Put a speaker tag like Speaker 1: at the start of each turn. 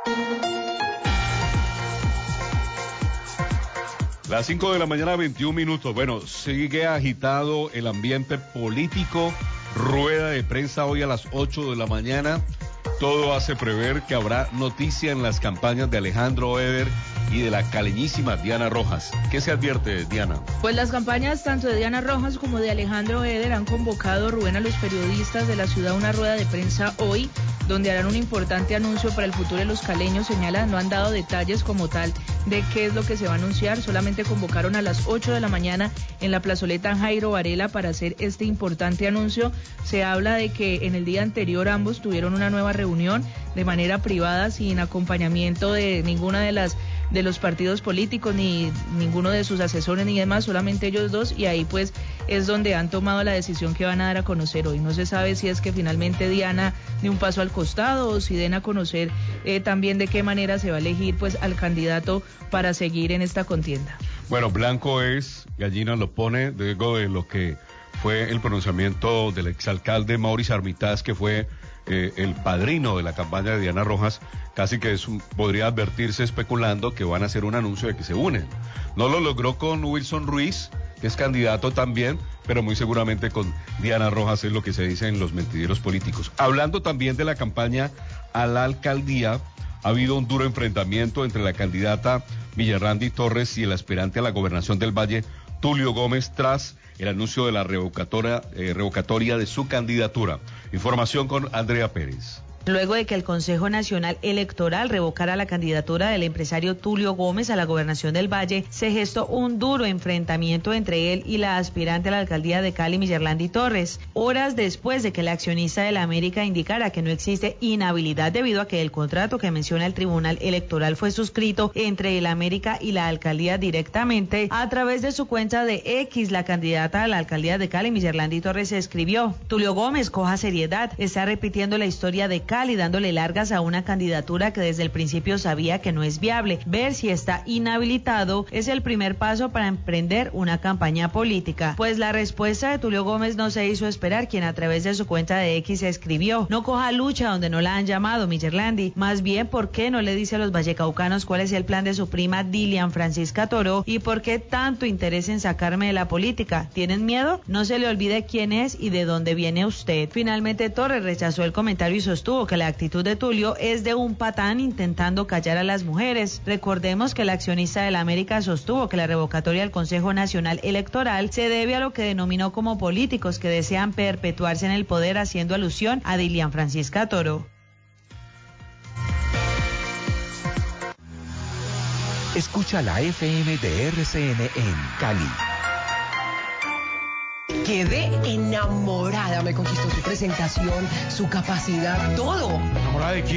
Speaker 1: Las 5 de la mañana, 21 minutos. Bueno, sigue agitado el ambiente político. Rueda de prensa hoy a las 8 de la mañana. Todo hace prever que habrá noticia en las campañas de Alejandro Eder y de la caleñísima Diana Rojas. ¿Qué se advierte, Diana?
Speaker 2: Pues las campañas tanto de Diana Rojas como de Alejandro Eder han convocado, Rubén, a los periodistas de la ciudad a una rueda de prensa hoy, donde harán un importante anuncio para el futuro de los caleños. Señala, no han dado detalles como tal de qué es lo que se va a anunciar, solamente convocaron a las 8 de la mañana en la plazoleta Jairo Varela para hacer este importante anuncio. Se habla de que en el día anterior ambos tuvieron una nueva reunión de manera privada, sin acompañamiento de ninguna de los partidos políticos, ni ninguno de sus asesores ni demás, solamente ellos dos, y ahí pues es donde han tomado la decisión que van a dar a conocer hoy. No se sabe si es que finalmente Diana dé un paso al costado o si den a conocer también de qué manera se va a elegir pues al candidato para seguir en esta contienda.
Speaker 1: Bueno, blanco es, gallina lo pone, luego de lo que fue el pronunciamiento del exalcalde Mauricio Armitaz, que fue el padrino de la campaña de Diana Rojas. Casi que podría advertirse especulando que van a hacer un anuncio de que se unen. No lo logró con Wilson Ruiz, que es candidato también, pero muy seguramente con Diana Rojas, es lo que se dice en los mentideros políticos. Hablando también de la campaña a la alcaldía, ha habido un duro enfrentamiento entre la candidata Villarrandi Torres y el aspirante a la gobernación del Valle, Tulio Gómez, tras el anuncio de la revocatoria de su candidatura. Información con Andrea Pérez.
Speaker 3: Luego de que el Consejo Nacional Electoral revocara la candidatura del empresario Tulio Gómez a la gobernación del Valle, se gestó un duro enfrentamiento entre él y la aspirante a la alcaldía de Cali, Villarrandi Torres, horas después de que el accionista de la América indicara que no existe inhabilidad debido a que el contrato que menciona el Tribunal Electoral fue suscrito entre el América y la alcaldía directamente. A través de su cuenta de X, la candidata a la alcaldía de Cali, Villarrandi Torres, escribió: Tulio Gómez, coja seriedad, está repitiendo la historia de Cali y dándole largas a una candidatura que desde el principio sabía que no es viable. Ver si está inhabilitado es el primer paso para emprender una campaña política. Pues la respuesta de Tulio Gómez no se hizo esperar, quien a través de su cuenta de X escribió: no coja lucha donde no la han llamado, Villarrandi. Más bien, ¿por qué no le dice a los vallecaucanos cuál es el plan de su prima Dilian Francisca Toro y por qué tanto interés en sacarme de la política? ¿Tienen miedo? No se le olvide quién es y de dónde viene usted. Finalmente, Torres rechazó el comentario y sostuvo que la actitud de Tulio es de un patán intentando callar a las mujeres. Recordemos que el accionista de la América sostuvo que la revocatoria del Consejo Nacional Electoral se debe a lo que denominó como políticos que desean perpetuarse en el poder, haciendo alusión a Dilian Francisca Toro.
Speaker 4: Escucha la FM de RCN en Cali.
Speaker 5: Quedé enamorada, me conquistó su presentación, su capacidad, todo.
Speaker 1: ¿Enamorada de quién?